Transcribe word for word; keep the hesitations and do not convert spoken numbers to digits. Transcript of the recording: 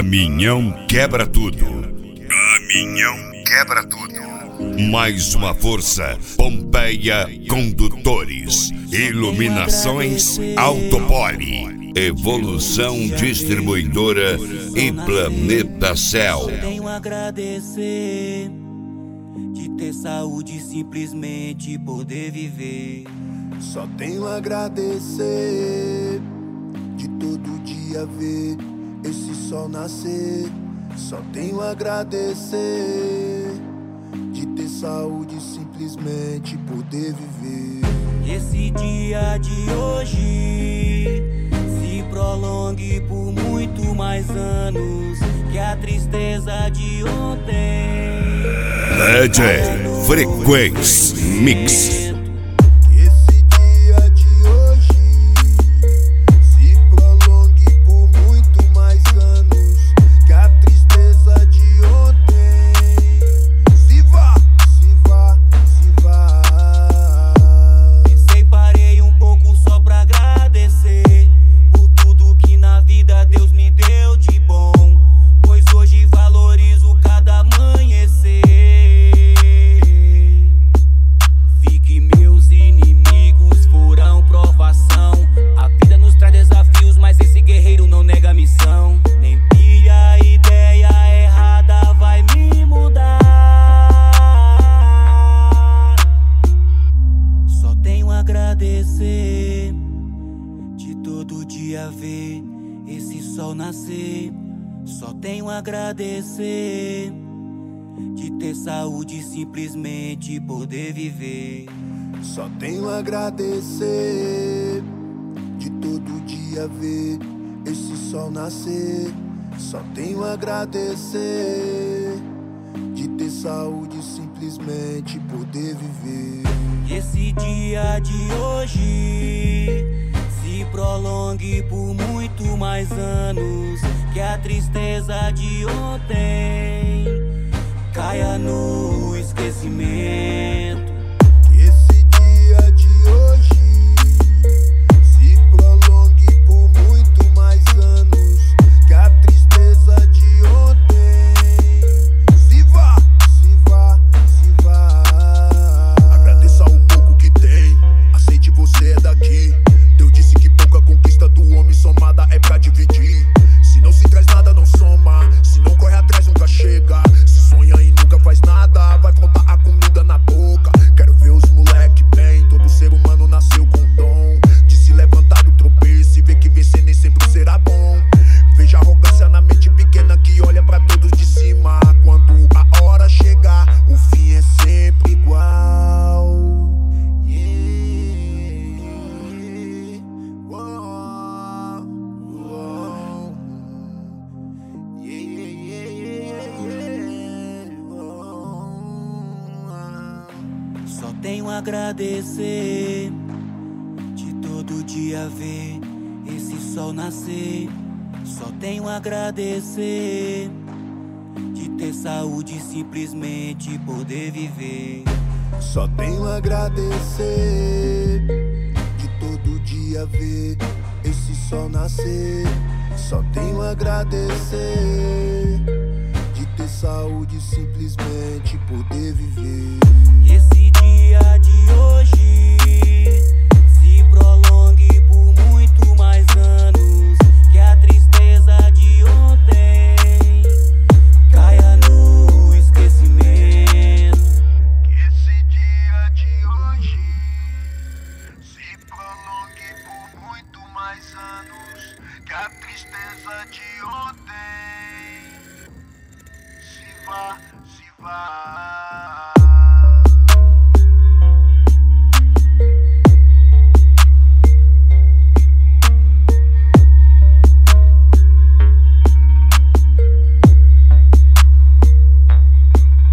Caminhão quebra tudo. Caminhão quebra tudo. Mais uma força. Pompeia Condutores. Iluminações Autopoli. Evolução Distribuidora e Planeta Céu. Tenho a agradecer de ter saúde e simplesmente poder viver. Só tenho a agradecer de todo dia ver esse sol nascer. Só tenho a agradecer de ter saúde e simplesmente poder viver. Esse dia de hoje se prolongue por muito mais anos que a tristeza de ontem. D J Frequência Mix. Agradecer de todo dia ver esse sol nascer. Só tenho a agradecer de ter saúde e simplesmente poder viver. Só tenho a agradecer de todo dia ver esse sol nascer. Só tenho a agradecer de ter saúde e simplesmente poder viver. Esse dia de hoje se prolongue por muito mais anos que a tristeza de ontem caia no esquecimento. Esse dia de hoje se prolongue por muito mais anos que a tristeza de ontem se vá, se vá, se vá. Agradeça o pouco que tem, aceite você é daqui. Deus disse que pouca conquista do homem somada é pra dividir. Se não se traz nada, não soma. Se não corre atrás, nunca chega. Se sonha e nunca faz nada, vai faltar a comida na boca. Quero ver os moleque bem. Todo ser humano nasceu com dom de se levantar do tropeço e ver que vencer nem sempre será bom. Veja a arrogância na mente pequena que olha pra todos de cima. Quando a hora chegar, o fim é sempre igual. Yeah. Uou. Uou. Yeah, yeah, yeah, yeah. Uou. Só tenho a agradecer de todo dia ver esse sol nascer. Só tenho a agradecer de ter saúde e simplesmente poder viver. Só tenho a agradecer de todo dia ver esse sol nascer. Só tenho a agradecer de ter saúde e simplesmente poder viver. Esse dia de hoje se prolongue por muito mais anos que a tristeza de ontem caia no esquecimento. Esse dia de hoje se prolongue por muito mais anos que a tristeza de ontem se vá, se vá.